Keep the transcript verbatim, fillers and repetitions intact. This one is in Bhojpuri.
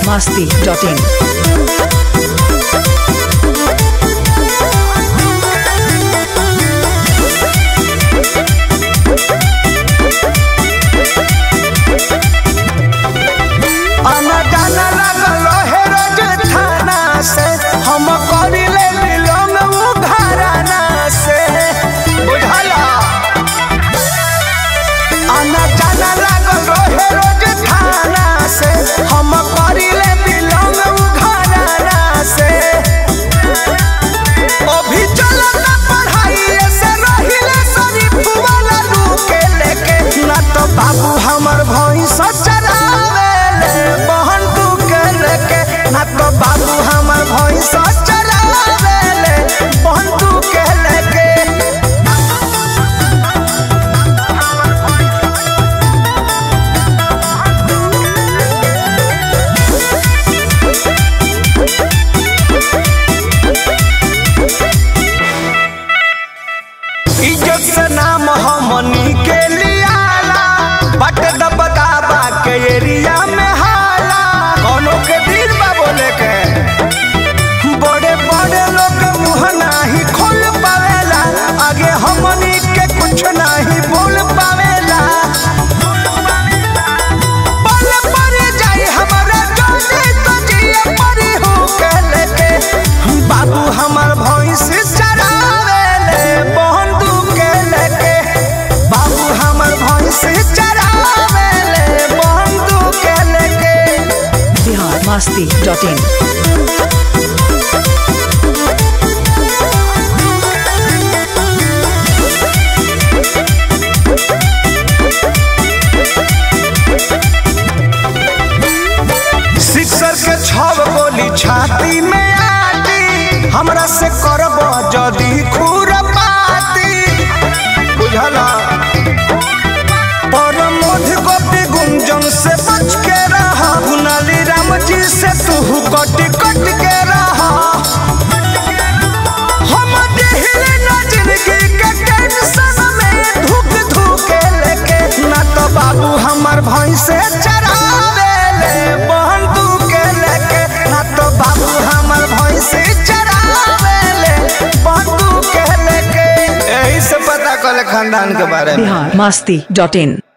masti dot in. बाबू हमर भैंस चरावेले बहन तू के लेके ना तो बाबू हमर भैंस चरावेले बहन तू के लेके इज्जत से नाम हमनी के बट दबदबा के एरिया में हाला कोनो के दिल बा बोले के बड़े बड़े लोग मुंह नाही खोल पावेला आगे हमनी के कुछ नहीं बोल पावेला बोल पर जाई हमारा जाने तो जिए परी हो के लेके बाबू हमर भैंस चरावेले बहन तू के लेके बाबू हमर भैंस masti dot in. सिक्सर के छव गोली छाती में आती हमरा से करब जदी खुरपाती बुझला पर मोध गोपी गुंजन से बच के रहा गुनाली राम जी से तू कट कट के रहा हम दिहिले ना जिंदगी के टेंशन में धुक धुक लेके ना तो बाबू हमर भैंस चरावेले बहन तू के लेके ना तो बाबू हमर भैंस चरावेले बहन तू के लेके यही से पता कल खानदान के बारे में masti dot in.